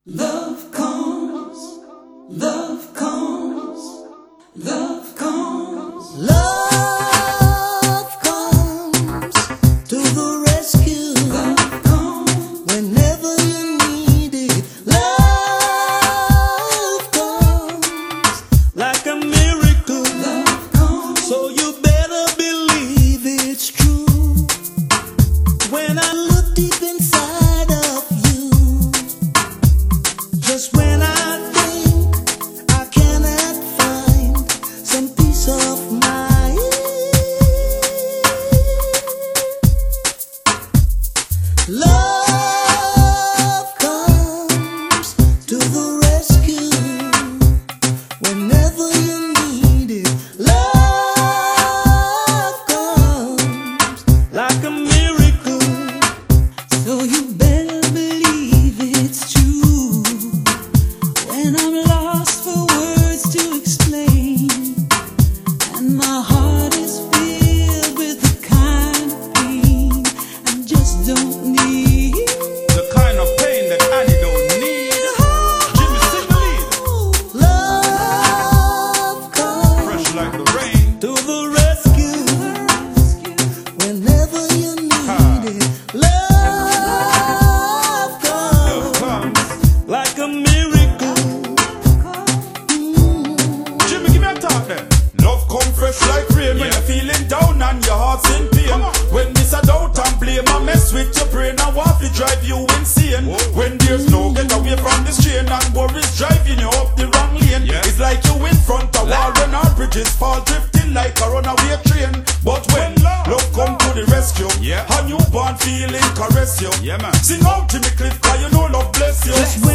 Love comes, love comes, love comes. Love comes to the rescue. Love comes Whenever you need it. Love comes like a miracle. love comes, So you better believe it's true. When I look deep inside of you, just when I think I cannot find some peace of mind, love comes to the rescue. Whenever you need it, love comes like a miracle. So you better believe it's true. When I'm lost for words to explain, and my heart is filled with the kind of pain I just don't need. The kind of pain that Annie don't need. Jimmy, sing the lead. Love comes Fresh like the rain. to the rescue. Whenever you need it, love Love comes comes. like a miracle. Jimmy, give me a talk then. Love come fresh like rain when you're feeling down and your heart's in pain. When this a doubt and blame, I mess with your brain. I want to drive you insane. When there's no get away from this chain and worries driving you up the wrong lane. It's like you in front of wall when our bridges fall drifting like a runaway train. But when love come to the rescue, a newborn feeling caress you. Sing out to me, Cliff, 'cause you know love bless you. Just